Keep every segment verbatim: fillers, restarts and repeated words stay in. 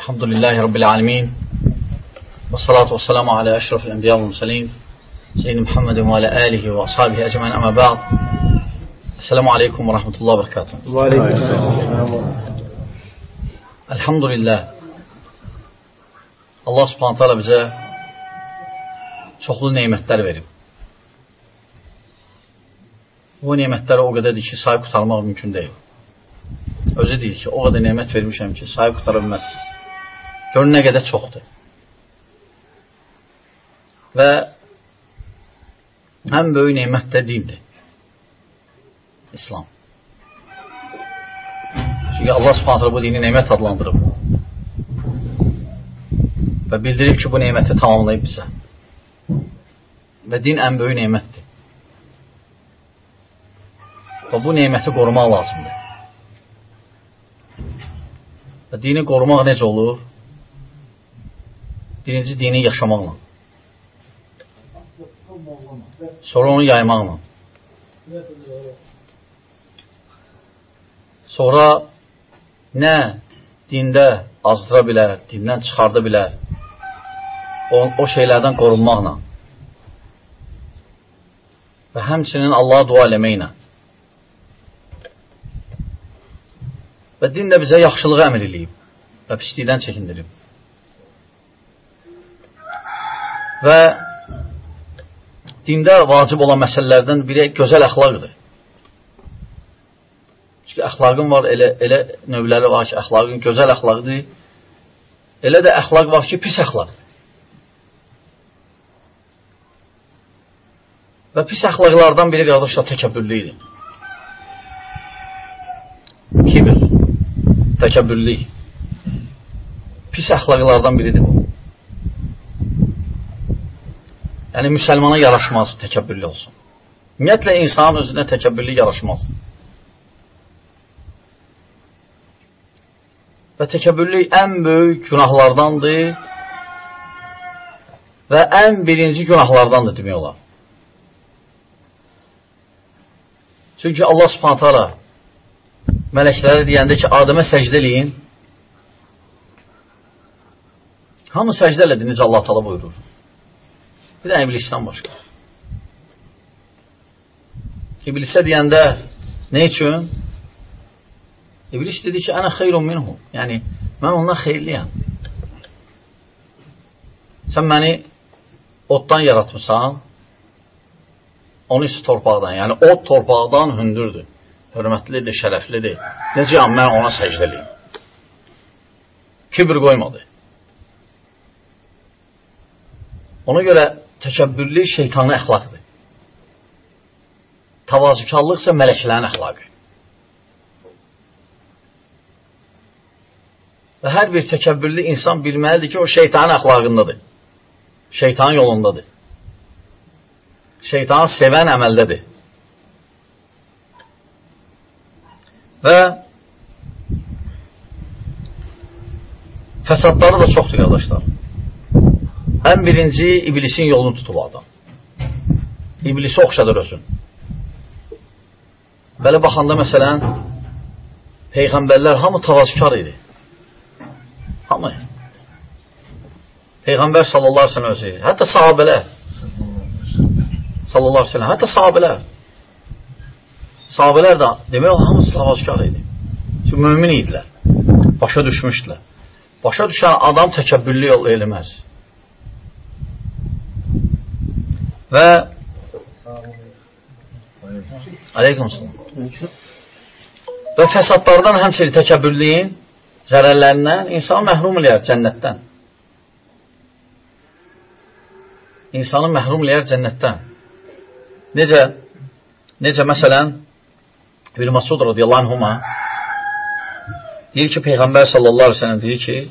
Elhamdülillahi Rabbil alemin. Və salatu və selamu alə əşrafil ənbiya və müsəlin Seyyid Muhammedin və alə alihi və ashabihi əcmən əmə bə'd. Esselamu aleykum və rəhmətullahi və bərəkatuhu. Və aleykum. Elhamdülillah. Allah subhanət hələ bizə çoxlu neymətlər verib. Bu neymətləri o qədərdir ki, sahib qutarmaq mümkün deyil. Özü deyil ki, o qədər neymət vermişəm ki, sahib qutara bilməzsiniz. Görün nə qədər çoxdur. Və ən böyük neymət də dindir. İslam. Çünki Allah subhanətlə bu dini neymət adlandırıb. Və bildirib ki, bu neyməti tamamlayıb bizə. Və din ən böyük neymətdir. Və bu neyməti qorumaq lazımdır. Və dini qorumaq necə olur? Birinci, dini yaşamaqla. Sonra onu yaymaqla. Sonra nə dində azdıra bilər, dindən çıxarda bilər, o, o şeylərdən qorunmaqla. Və həmçinin Allaha dua eləməklə. Və din də bizə yaxşılığı əmr eləyib və pislikdən çəkindirib. Və dində vacib olan məsələlərdən biri gözəl əxlaqdır. Çünki əxlaqın var, elə, elə növləri var ki, əxlaqın gözəl əxlaqdır. Elə də əxlaq var ki, pis əxlaqdır. Və pis əxlaqlardan biri qardaşlar təkəbbürlüydür. Kibir, təkəbbürlük. Pis əxlaqlardan biridir bu. Yəni, müsəlmana yaraşmaz təkəbbürlü olsun. Ümumiyyətlə, insanın özünə təkəbbürlü yaraşmaz. Və təkəbbürlük ən böyük günahlardandır və ən birinci günahlardandır demək olar. Çünki Allah subhanət hala mələkləri deyəndə ki, Adəmə səcdə eləyin. Hamı səcdə elədi, necə Allah təala buyurur. Bir də iblisdən başqa. İblisə deyəndə nə üçün? İblis dedi ki, ənə xeyrun minhu. Yəni, mən ondan xeyirliyəm. Sən məni oddan yaratmışsan, onu isə torpaqdan. Yəni, od torpaqdan hündürdür. Hörmətlidir, şərəflidir. Necəyəm, mən ona səcdəliyim. Kibir qoymadı. Ona görə təkəbbürlük şeytanın əxlaqdır. Tavazükarlıq isə mələklərin əxlaqı. Və hər bir təkəbbürlü insan bilməlidir ki, o şeytanın əxlaqındadır. Şeytanın yolundadır. Şeytanı sevən əməldədir. Və fəsadları da çoxdur, qardaşlar. Ən birinci, iblisin yolunu tutub adam. İblisi oxşadır özün. Belə baxanda, məsələn, Peyğəmbərlər hamı tavazükar idi. Hamı. Peyğəmbər sallallahu aleyhi ve sellem özü. Hətta sahabələr. Sallallahu aleyhi ve sellem. Hətta sahabələr. Sahabələr də, demək o, hamısı tavazükar idi. Çünki mümin idilər. Başa düşmüşdülər. Başa düşən adam təkəbbürlü yol eləməz. Və Aleyküm salam. Və fəsadlardan həmçinin təkəbbürlüyün zərərlərindən insanı məhrum eləyər cənnətdən. İnsanı məhrum eləyər cənnətdən. Necə? Necə məsələn İbn Məsud radiyallahu anhuma deyir ki, Peyğəmbər sallallahu aleyhi ve sellem deyir ki,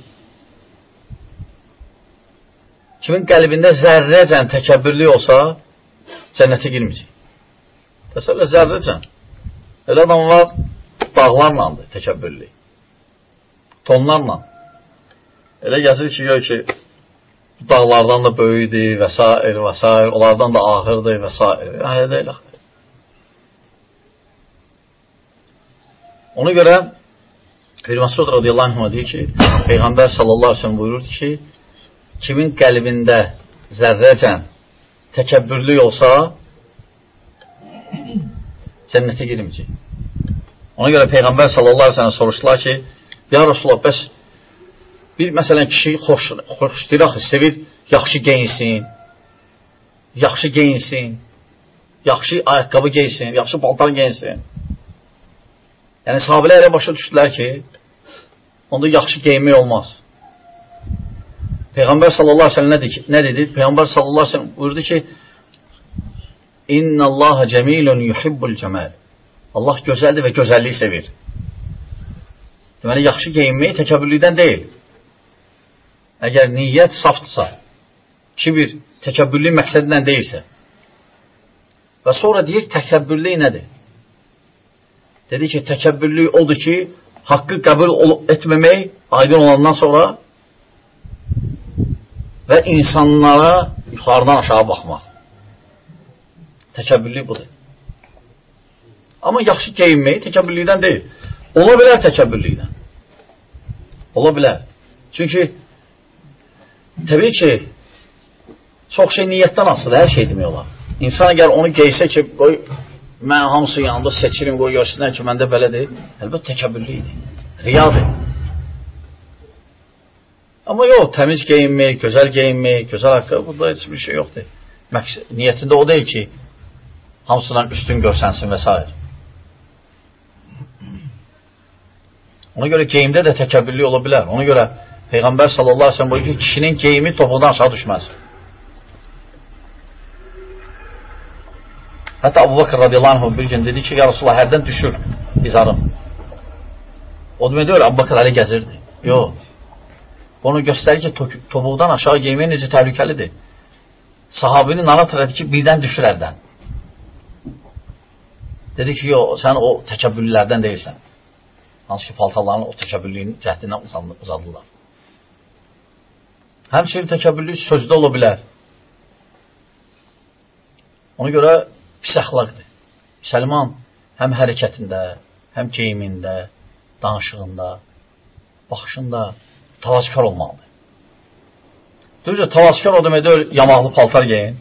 kimin qəlbində zərrəcən təkəbbürlük olsa, cənnətə girməyəcək. Təsəvvürlə, zərrəcən. Elə adam var, dağlarlandır təkəbbürlük. Tonlarla. Elə gəzir ki, gör ki, dağlardan da böyüdür və s. və s. Onlardan da ahırdır və s. Hələ deyil. Ona görə Bir Məsud radiyallahu anh deyir ki, Peyğəmbər sallallahu aleyhi ve sellem buyurur ki, kimin qəlbində zərrəcən təkəbbürlük olsa, cənnətə girməyəcək. Ona görə Peyğəmbər sallallahu aleyhi ve sellem soruşdular ki, ya Rasulullah, bəs bir məsələn kişi xoş, xoşlayır axı, sevir, yaxşı geyinsin, yaxşı geyinsin, yaxşı ayaqqabı geysin, yaxşı paltar geyinsin. Yəni, sahabələr elə başa düşdülər ki, onda yaxşı geyinmək olmaz. Peyğəmbər sallallahu aleyhi ve sellem nə dedi? Nə dedi? Peyğəmbər sallallahu aleyhi ve sellem buyurdu ki, İnna Allaha cəmilun yuhibbul cəmal. Allah gözəldir və gözəlliyi sevir. Deməli, yaxşı geyinmək təkəbbürlükdən deyil. Əgər niyyət safdırsa, kibir təkəbbürlük məqsədindən deyilsə və sonra deyir, təkəbbürlük nədir? Dedi ki, təkəbbürlük odur ki, haqqı qəbul etməmək aydın olandan sonra və insanlara yuxarıdan aşağı baxmaq. Təkəbbürlük budur. Amma yaxşı geyinmək təkəbbürlükdən deyil. Ola bilər təkəbbürlükdən. Ola bilər. Çünki təbii ki, çox şey niyyətdən asıdır, hər şey demək olar. İnsan əgər onu geysə ki, qoy, mən hamısı yanında seçirim, qoy görsünlər ki, məndə belədir, əlbəttə təkəbbürlükdir, riyadır. Amma yox, təmiz geyinmək, gözəl geyinmək, gözəl haqqı, burada heç bir şey yoxdur. Məqsəd, niyyətində o deyil ki, hamısından üstün görsənsin və s. Ona görə geyimdə də təkəbbürlük ola bilər. Ona görə Peyğəmbər sallallahu aleyhi ve sellem buyuruyor ki, kişinin geyimi topuqdan aşağı düşməz. Hətta Abu Bakr radiyallahu anh bir gün dedi ki, ya Rasulullah, hərdən düşür izarım. O demək deyil, Abu Bakr əli gəzirdi. Yox. Onu göstərir ki, topuqdan aşağı geymək necə təhlükəlidir. Sahabini narahat elədi ki, birdən düşür ərdən. Dedi ki, yox, sən o təkəbbürlülərdən deyilsən. Hansı ki, paltarların o təkəbbürlüyün cəhdindən uzadırlar. Həmçinin təkəbbürlük sözdə ola bilər. Ona görə pis əxlaqdır. Müsəlman həm hərəkətində, həm geyimində, danışığında, baxışında tavazkar olmalıdır. Düzdür, tavazkar o demək deyil, yamaqlı paltar giyin.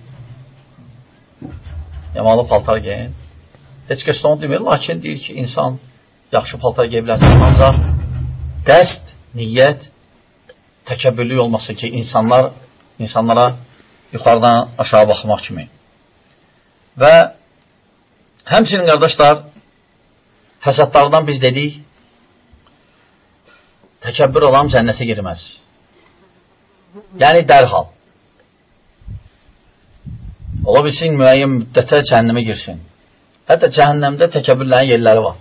Yamaqlı paltar giyin. Heç kəs də onu demir, lakin deyir ki, insan yaxşı paltar giyə bilərsən, ancaq qəsd, niyyət, təkəbbürlük olması ki, insanlar, insanlara yuxarıdan aşağı baxmaq kimi. Və həmçinin qardaşlar, fəsadlardan biz dedik, təkəbbür olan cənnətə girməz. Yəni, dərhal. Ola bilsin, müəyyən müddətə cəhənnəmə girsin. Hətta cəhənnəmdə təkəbbürlərin yerləri var.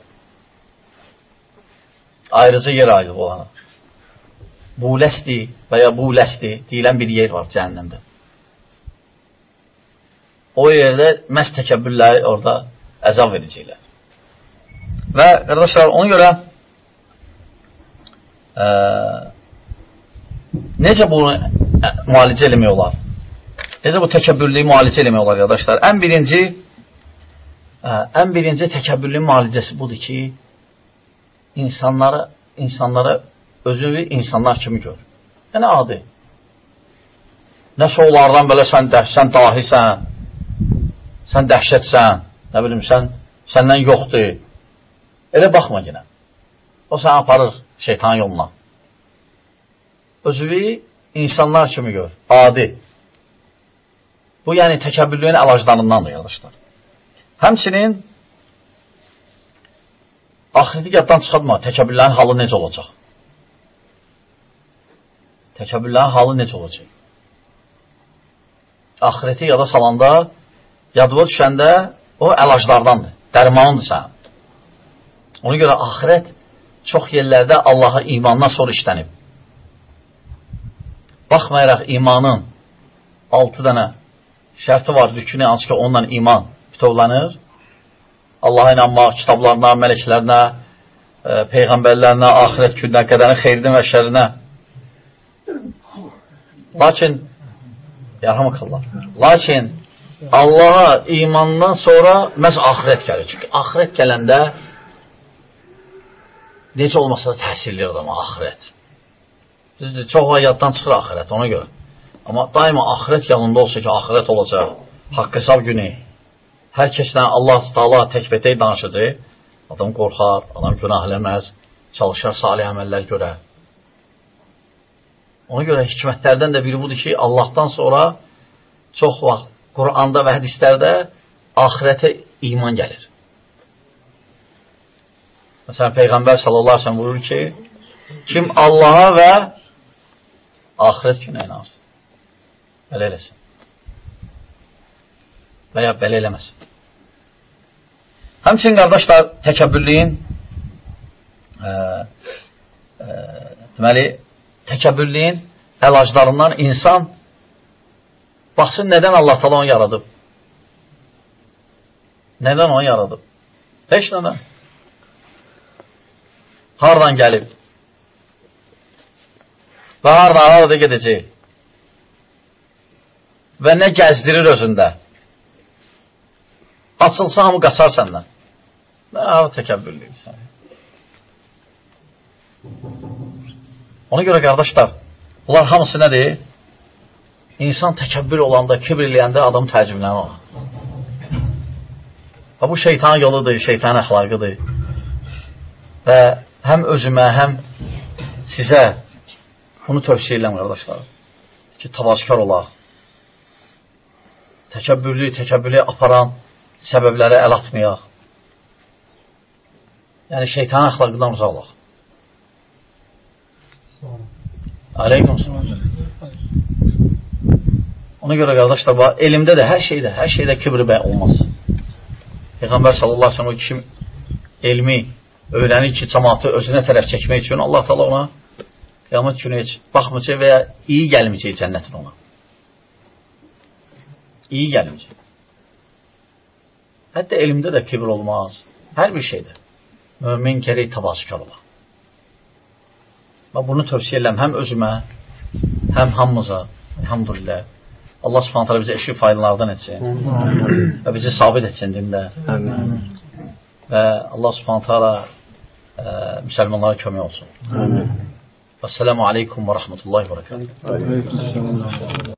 Ayrıcı yer ayrı olana. Buləsdi və ya buləsdi deyilən bir yer var cəhənnəmdə. O yerdə məhz təkəbbürləri orada əzab verəcəklər. Və qardaşlar, ona görə e, necə bunu müalicə eləmək olar? Necə bu təkəbbürlüyü müalicə eləmək olar, qardaşlar? Ən birinci e, ən birinci təkəbbürlüyün müalicəsi budur ki, insanlara, insanlara özünü insanlar kimi gör. Yəni, adi. Nəsə onlardan belə sən, sən dahisən, sən dəhşətsən, nə bilim, sən, səndən yoxdur. Elə baxma yenə. O sən aparır şeytan yoluna. Özünü insanlar kimi gör. Adi. Bu, yəni, təkəbbürlüyün əlaclarındandır, qardaşlar. Həmçinin axirəti yaddan çıxartma, təkəbbürlərin halı necə olacaq? Təkəbbürlərin halı necə olacaq? Axirəti yada salanda, yadıva düşəndə o əlaclardandır, dərmanındır sən. Ona görə axirət çox yerlərdə Allaha imandan sonra işlənib. Baxmayaraq imanın altı dənə şərti var, rükünü, hansı ki onunla iman bütövlənir. Allaha inanmaq, kitablarına, mələklərinə, e, peyğəmbərlərinə, axirət gününə, qədərin xeyrinə və şərinə. Lakin, yarhamakallah, lakin Allaha imandan sonra məhz axirət gəlir. Çünki axirət gələndə necə olmasa da təsirli adama axirət. Düzdür, çox var yaddan çıxır axirət, ona görə. Amma daima axirət yanında olsa ki, axirət olacaq, haqq hesab günü, hər kəsdən Allah Taala təkbətək danışacaq, adam qorxar, adam günah eləməz, çalışar salih əməllər görə. Ona görə hikmətlərdən də biri budur ki, Allahdan sonra çox vaxt Quranda və hədislərdə axirətə iman gəlir. Məsələn, Peyğəmbər sallallahu əleyhi və səlləm buyurur ki, kim Allaha və axirət günə inansın, belə eləsin və ya belə eləməsin. Həmçinin, qardaşlar, təkəbbürlüyün e, e, deməli, təkəbbürlüyün əlaclarından insan baxsın, nədən Allah təala onu yaradıb? Nədən onu yaradıb? Heç nədən. Hardan gəlib? Və hardan, harada gedəcək? Və nə gəzdirir özündə? Açılsa hamı qaçar səndən. Nə ara təkəbbürlüyük sən? Ona görə, qardaşlar, bunlar hamısı nədir? İnsan təkəbbür olanda, kibir eləyəndə adam təəccüblənir ona. Və bu şeytan yoludur, şeytan əxlaqıdır. Və həm özümə, həm sizə bunu tövsiyə edirəm, qardaşlar, ki, tavazkar olaq. Təkəbbürlü, təkəbbürlü aparan səbəblərə əl atmayaq. Yəni, şeytan əxlaqından uzaq olaq. Aleyküm salam. Ona görə, qardaşlar, elmdə də, hər şeydə, hər şeydə kibri bəy olmaz. Peyğəmbər sallallahu aleyhi ve sellem kim elmi öyrənir ki, cəmaatı özünə tərəf çəkmək üçün Allah Taala ona qiyamət günü heç baxmayacaq və ya iyi gəlməyəcək cənnətin ona. İyi gəlməyəcək. Hətta elmdə də kibir olmaz. Hər bir şeydə. Mömin gərək təvazökar ola. Və bunu tövsiyə edirəm həm özümə, həm hamımıza. Elhamdülillah. Allah Subhanahu taala bizə eşi faydalardan etsin. Və bizi sabit etsin dində. Amin. Və Allah Subhanahu taala müsəlmanlara kömək olsun. Amin. Vəssalamu aleykum və rəhmətullahi və bərəkatuhu.